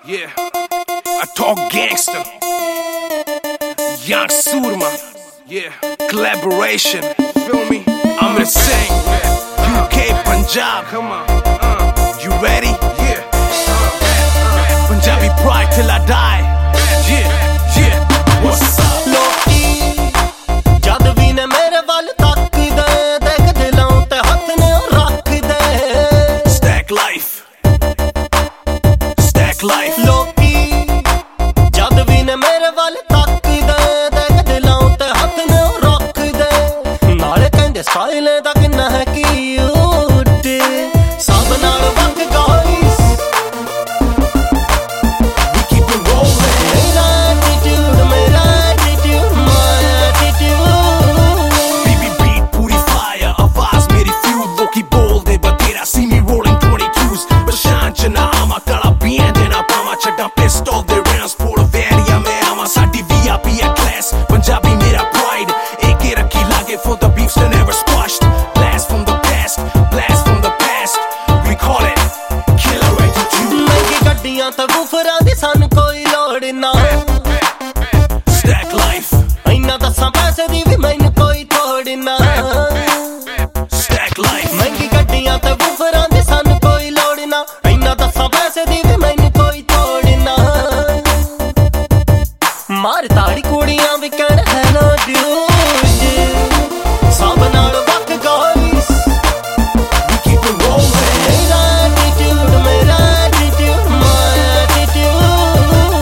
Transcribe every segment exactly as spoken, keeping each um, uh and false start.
Yeah, I talk gangster. Young Surma. Yeah, collaboration. Feel me? I'm insane. U K, Punjab. Come on. Uh, you ready? Yeah. Uh, Punjabi pride till I die. Yeah, yeah. What's up? ਲੋਕੀ ਜਦ ਵੀ ਨੇ ਮੇਰੇ ਵੱਲ ਤੱਕਦੇ ਦੇਖ ਦਿਲਾਂ ਤੇ ਹੱਥ ਨੇ ਰੱਖਦੇ Stack life. Stack life. ਲੋਕੀ ਜਦ ਵੀ ਨੇ ਮੇਰੇ ਵੱਲ ਤੱਕਦੇ ਦੇਖ ਦਿਲਾਂ ਤੇ ਹੱਥ ਨੇ ਰੱਖਦੇ ਨਾਲੇ ਕਹਿੰਦੇ ਸਟਾਈਲ ਦਾ ਕਿੰਨਾ ਹੈ ਕਿਊਟ ਸਭ ਨਾਲ ਵਕ guys We keep it rolling. ਮੇਰਾ attitude ਮੇਰਾ attitude my attitude B B beat puri fire. आवाज मेरी fuel लोकी बोल दे बतेरा see me rolling twenty-twos. Bashan chana ama kala bien dena pama chada pistol de rounds for the area me ama saadi V I P a class. Punjabi mera pride. Ek rakhi lage for the beefs that never squashed. Blast from the past, blast from the past. We call it killer attitude. ਮਹਿੰਗੀ ਗੱਡੀਆਂ ਤੇ ਵੂਫਰਾਂ ਦੀ ਸਾਨੂੰ ਕੋਈ ਲੋੜ ਨਾ Stack life. ਇੰਨਾ ਦੱਸਾਂ ਪੈਸੇ ਦੀ ਵੀ ਮੈਨੂੰ ਕੋਈ ਥੋੜ ਨਾ Stack life. ਮਹਿੰਗੀ ਗੱਡੀਆਂ ਤੇ ਵੂਫਰਾਂ ਦੀ ਸਾਨੂੰ ਕੋਈ ਲੋੜ ਨਾ ਇੰਨਾ ਦੱਸਾਂ ਪੈਸੇ ਦੀ ਵੀ ਮੈਨੂੰ ਕੋਈ ਥੋੜ ਨਾ ਮਾਰ ਤਾੜੀ ਕੁੜੀਆਂ ਵੀ ਕਹਿਣ ਹੈਲੋ ਡਿਊਡ ਸਭ ਨਾਲ ਵਕ guys We keep it rolling. ਮੇਰਾ attitude ਮੇਰਾ attitude my attitude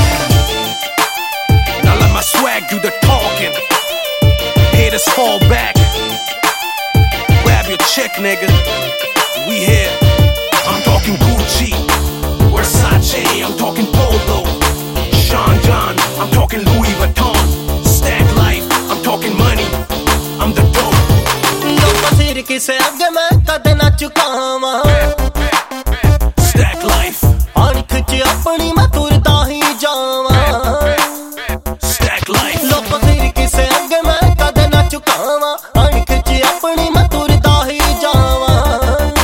Now let my swag do the talking. Haters fall back. Grab your check, nigga. We here. I'm talking Gucci, Versace. I'm talking Polo, Sean John. I'm talking Louis Vuitton. Stack life. I'm talking money. I'm the dope. ਲੋਕਾਂ ਸਿਰ ਕਿਸੇ ਅੱਗੇ ਮੈਂ ਕਦੇ ਨਾ ਝੁਕਾਵਾਂ Stack life. ਅਣਖ ਚ ਆਪਣੀ ਮੈਂ ਤੁਰਦਾ ਹੀ ਜਾਵਾਂ Stack life. ਲੋਕਾਂ ਸਿਰ ਕਿਸੇ ਅੱਗੇ ਮੈਂ ਕਦੇ ਨਾ ਝੁਕਾਵਾਂ ਅਣਖ ਚ ਆਪਣੀ ਮੈਂ ਤੁਰਦਾ ਹੀ ਜਾਵਾਂ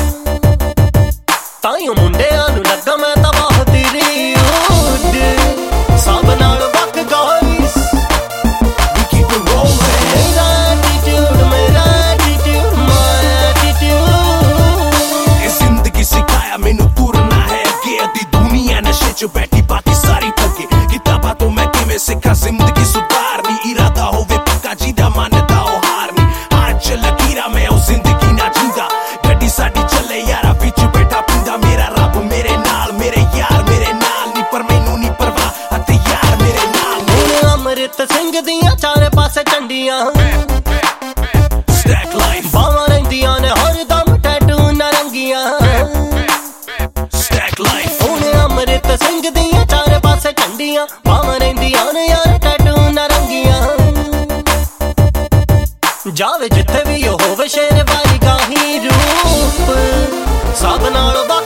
ਤਾਈਓ ਮੁੰਡਿਆਂ ਨੂੰ ਲੱਗਾ ਮੈਂ ਤਾਂ ਬਹੁਤ ਰਿਊਡ ਸਭ ਨਾਲ ਵਕ guys We keep it rolling. ਮੇਰਾ attitude ਮੇਰਾ attitude my attitude ਇਹ ਜ਼ਿੰਦਗੀ ਸਿਖਾਇਆ ਮੈਨੂੰ ਤੁਰਨਾ ਹੈ ਅੱਗੇ ਅੱਧੀ ਦੁਨੀਆ ਨਸ਼ੇ 'ਚ ਬੈਠੀ ਬਾਕੀ ਸਾਰੀ ਠੱਗੇ ਕਿਤਾਬਾਂ ਤੋਂ ਮੈਂ ਕਿਵੇਂ ਸਿੱਖਾਂ ਜ਼ਿੰਦਗੀ ਸੁਧਾਰਨੀ ਇਰਾਦਾ ਹੋਵੇ ਪੱਕਾ ਜਿਹਦਾ ਮੰਨਦਾ ਉਹ ਹਾਰਨੀ ਹੱਥ 'ਚ ਲਕੀਰਾਂ ਮੈਂ ਉਹ ਜ਼ਿੰਦਗੀ ਨਾ ਜੀਂਦਾ ਗੱਡੀ ਸਾਡੀ ਚੱਲੇ ਯਾਰਾ ਵਿੱਚ ਬੈਠਾ ਪੀਂਦਾ ਮੇਰਾ ਰੱਬ ਮੇਰੇ ਨਾਲ ਮੇਰੇ ਯਾਰ ਮੇਰੇ ਨਾਲ ਨਹੀਂ ਪਰ ਮੈਨੂੰ ਨਹੀਂ ਪਰਵਾਹ ਅਤੇ ਯਾਰ ਮੇਰੇ ਨਾਲ ਨੇ। ਹੁਣ ਅੰਮ੍ਰਿਤ ਸਿੰਘ ਦੀਆਂ ਚਾਰੇ ਪਾਸੇ ਝੰਡੀਆਂ Stack life. ਬਾਵਾਂ ਰਹਿੰਦੀਆਂ ਨੇ ਹਰਦਮ ਟੈਟੂ ਨਰੰਗੀਆਂ Stack life. ਹੁਣ ਅੰਮ੍ਰਿਤ ਸਿੰਘ ਦੀਆਂ ਚਾਰੇ ਪਾਸੇ ਝੰਡੀਆਂ ਬਾਵਾਂ ਰਹਿੰਦੀਆਂ ਨੇ ਯਾਰ ਟੈਟੂ ਨਰੰਗੀਆਂ ਜਾਵੇ ਜਿੱਥੇ ਵੀ ਉਹ ਹੋਵੇ ਸ਼ੇਰ ਵਾਲੀ ਗਾਹੀ ਰੂਪ ਸਭ ਨਾਲ